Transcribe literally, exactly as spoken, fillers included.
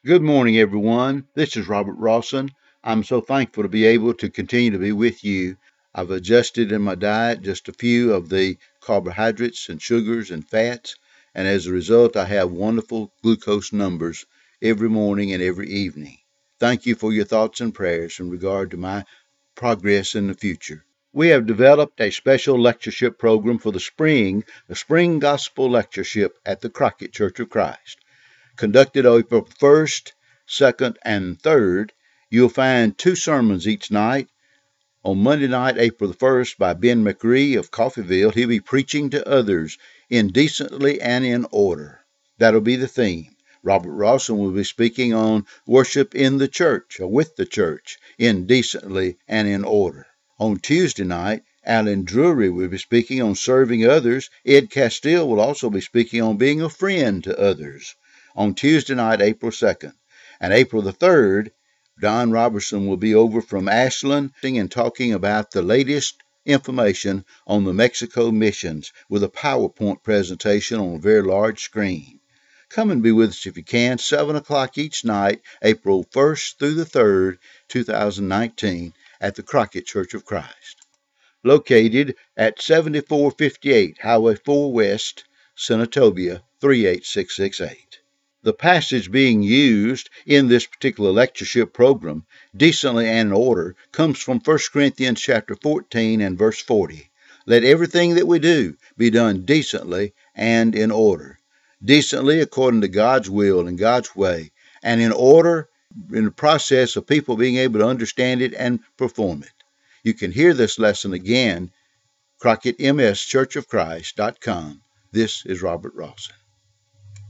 Good morning, everyone. This is Robert Rawson. I'm so thankful to be able to continue to be with you. I've adjusted in my diet just a few of the carbohydrates and sugars and fats, and as a result, I have wonderful glucose numbers every morning and every evening. Thank you for your thoughts and prayers in regard to my progress in the future. We have developed a special lectureship program for the spring, the Spring Gospel Lectureship at the Crockett Church of Christ. Conducted April first, second, and third, you'll find two sermons each night. On Monday night, April the first, by Ben McRee of Coffeyville, he'll be preaching to others indecently and in order. That'll be the theme. Robert Rawson will be speaking on worship in the church, or with the church, indecently and in order. On Tuesday night, Alan Drury will be speaking on serving others. Ed Castile will also be speaking on being a friend to others. On Tuesday night, April second. And April the third, Don Robertson will be over from Ashland and talking about the latest information on the Mexico missions with a PowerPoint presentation on a very large screen. Come and be with us if you can, seven o'clock each night, April first through the third, two thousand nineteen, at the Crockett Church of Christ. Located at seventy-four fifty-eight Highway four West, Senatobia, three eight six six eight. The passage being used in this particular lectureship program, decently and in order, comes from First Corinthians chapter fourteen and verse forty. Let everything that we do be done decently and in order. Decently according to God's will and God's way, and in order in the process of people being able to understand it and perform it. You can hear this lesson again, Crockett M S Church of Christ dot com. This is Robert Rawson.